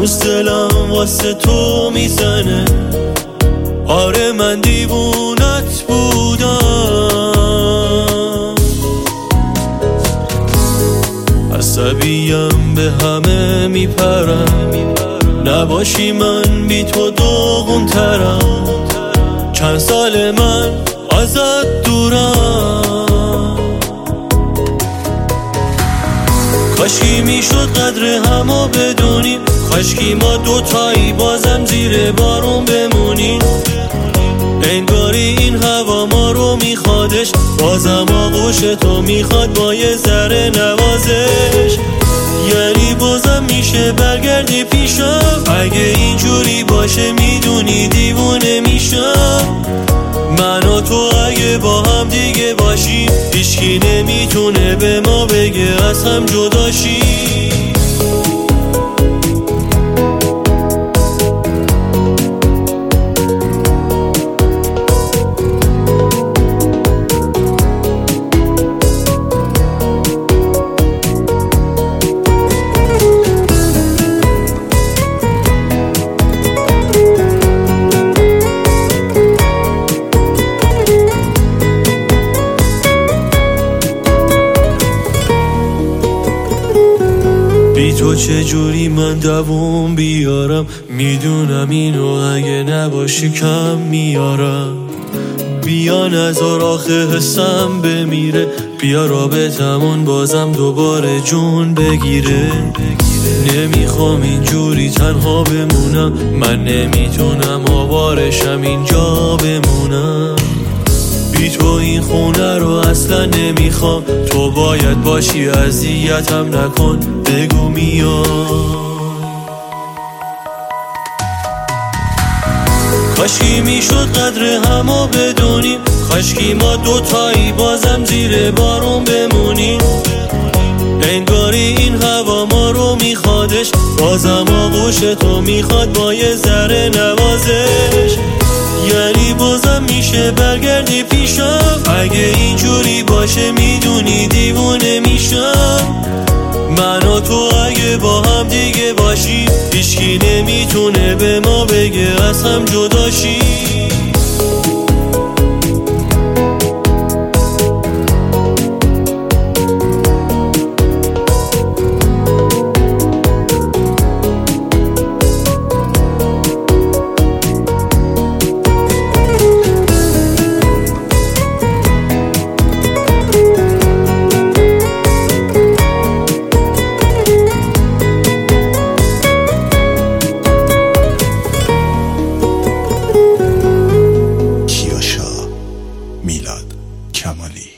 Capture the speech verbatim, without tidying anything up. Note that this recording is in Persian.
هنوز دلم واسه تو میزنه. آره من دیوونت بودم، عصبیم به همه میپرم، نباشی من بی تو داغون ترم. چند سال من ازت دورم، کاشکی میشد قدر همو بدونیم، کاشکی ما دوتایی بازم زیر بارون بمونیم. انگاری این هوا ما رو میخوادش، بازم آغوش تو میخواد با یه ذره نوازش. یعنی بازم میشه برگردی پیشم، اگه اینجوری باشه میدونی دیوونه میشم. من و تو اگه با هم دیگه باشیم، هیچکی نمیتونه به ما بگه از هم جدا شیم. بی تو چجوری من دووم بیارم، میدونم اینو اگه نباشی کم میارم. بیا نذار آخه حسم بمیره، بیا رابطمون بازم دوباره جون بگیره. نمیخوام اینجوری تنها بمونم، من نمیتونم آوارشم اینجا بمونم. بی تو این خونه رو اصلا نمیخوام، تو باید باشی اذیتم نکن، بگو میام. کاشکی میشد قدر همو بدونیم، کاشکی ما دوتایی بازم زیر بارون بمونیم. انگاری این هوا ما رو میخوادش، بازم آغوش تو میخواد با یه ذره نوازش. یعنی بازم میشه برگردی پیشم، اگه اینجوری باشه میدونی دیوونه میشم. من و تو اگه با هم دیگه باشیم، هیچکی نمیتونه به ما بگه از هم جدا شیم. میلاد کمالی.